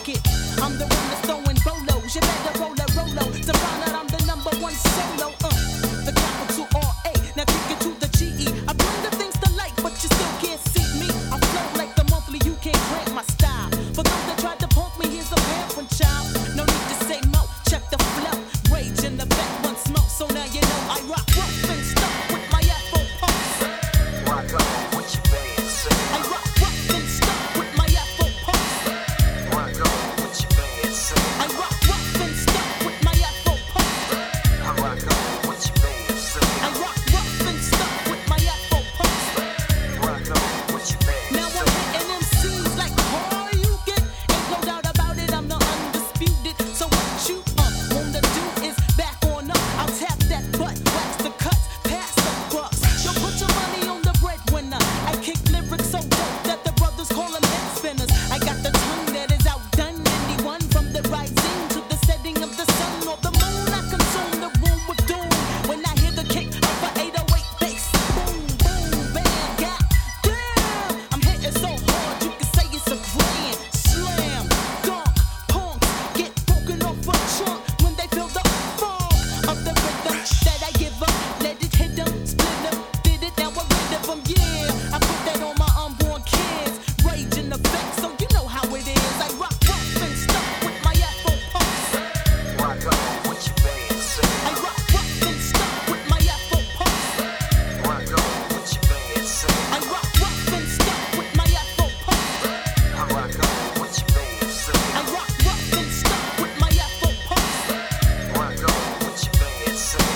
it. I'm the one that's throwing bolos. You better roll a rolo to find out I'm the number one solo. The capital R-A. Now kick it to the G-E. I bring the things to light, but you still can't see me. I flow like the monthly, you can't grant my style. For those that tried to punk me, here's a parent child. No need to say mo, check the flow. Rage in the back, one smoke. So now you know I rock rough and stuff with my Afro pumps. Rock on with your band, say. I rock rough and stuff with my Afro pumps. Rock on with your band, say. I rock rough and stuff with my Afro pumps. I rock on with your band, say. I rock rough and stuff with my Afro pumps. Rock on with your band, Now I'm hitting MCs like all you get. Ain't no doubt about it, I'm the undisputed. So what you wanna do is back on up. I'll tap that butt, wax the cuts, pass the bucks. Yo, put your money on the breadwinner. I kick lyrics so dope that the brothers call them head spinners. I got the tongue that is outdone anyone, from the rising to the setting of the sun or the moon. I consume the room with doom when I hear the kick of a 808 bass. Boom, boom, bam, god damn. I'm hitting so hard you can say it's a grand slam. Dunk, punks get broken off a chunk when they feel the funk of the rhythm that I give up. Let it hit them, split them, did it, now we're rid of them. Yeah, I put that on my unborn kids. Rage in effect, so you know how it is. I rock rough and stuff with my Afro pumps. rock on with your band, say. I rock rough and stuff with my Afro pumps. Rock on with your band, say. I rock rough and stuff with my Afro pumps. I rock on with your band, say. I rock rough and stuff with my Afro pumps. Rock on with your band, say.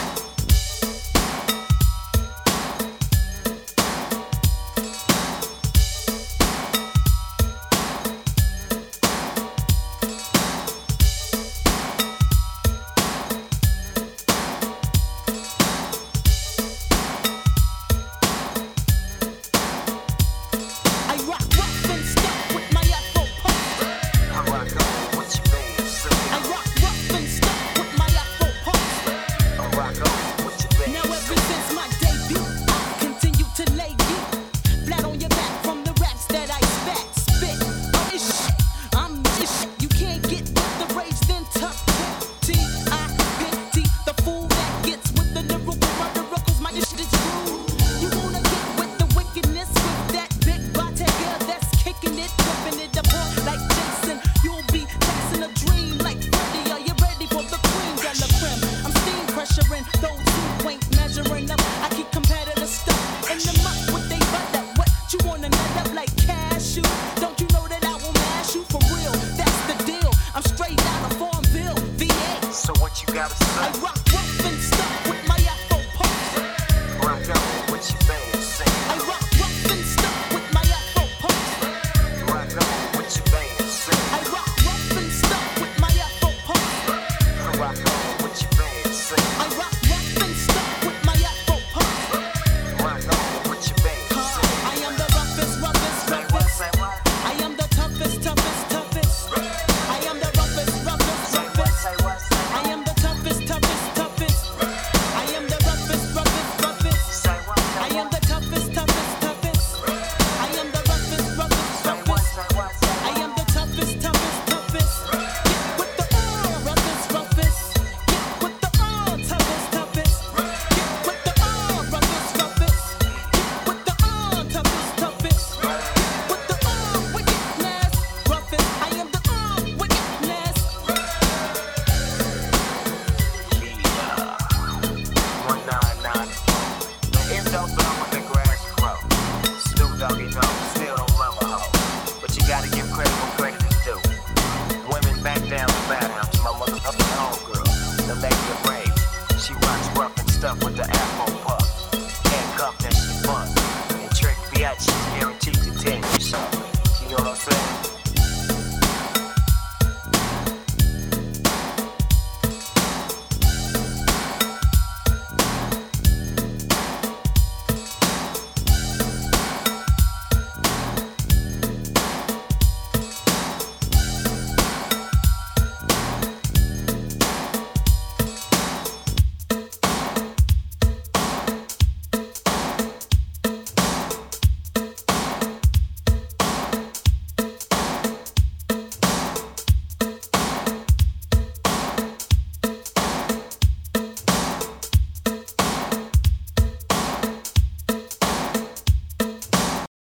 I rock rough and stuff with my Afro pumps. I rock on with your band, say. I rock rough and stuff with my Afro pumps. I rock on with your band, Now ever since my debut, I continue to lay you flat on your back from the raps that I spit. Oh, this shit, I'm this shit. You can't get with the rage, then tough T-I-P-T. The fool that gets with the lyrical murderer, 'cause my shit is rude. You wanna get with the wickedness with that big Bottega that's kicking it, flipping it apart like Jason. You'll be chasing a dream like Freddy. Are you ready for the queen de la creme? I'm steam pressuring those who ain't measuring up. I keep competitive stuff in the muck with they butt up. What you wanna nut up like cashew? Don't you know that I will mash you for real? That's the deal. I'm straight out of Farmville, VA. So what you gotta I say? rock rough and stuff with my Afro pumps. Rock on with your band, say. I rock rough and stuff with my Afro pumps. Rock on with your band, say. I rock rough and stuff with my Afro pumps. Rock on with your band, say. I rock rough and stuff with my Afro pumps. Rock on with your band, say. I am the roughest, roughest, Say what, roughest. say what? I am the toughest, toughest, toughest. I am the roughest, roughest, Say what, roughest. say what, say I am the toughest, toughest, toughest. I am the roughest, roughest, roughest. Say what, I say am what? the toughest, toughest, toughest. I am the roughest, roughest, Say what, roughest. say what, say I what? am the toughest, toughest, toughest. Get with the roughest, roughest. Get with the toughest, toughest. Get with the roughest, roughest. Get with the toughest, toughest. Get with the wickedness, roughest. I am the wickedness. Yeah. 199. The air don't blow when the grass grow. Snoop Doggy Dogg still don't love a hoe. But you gotta give credit where credit is due. Women back down the bathhouse, my motherfucking homegirl. The lady of rage. She rocks rough and stuff with the Afro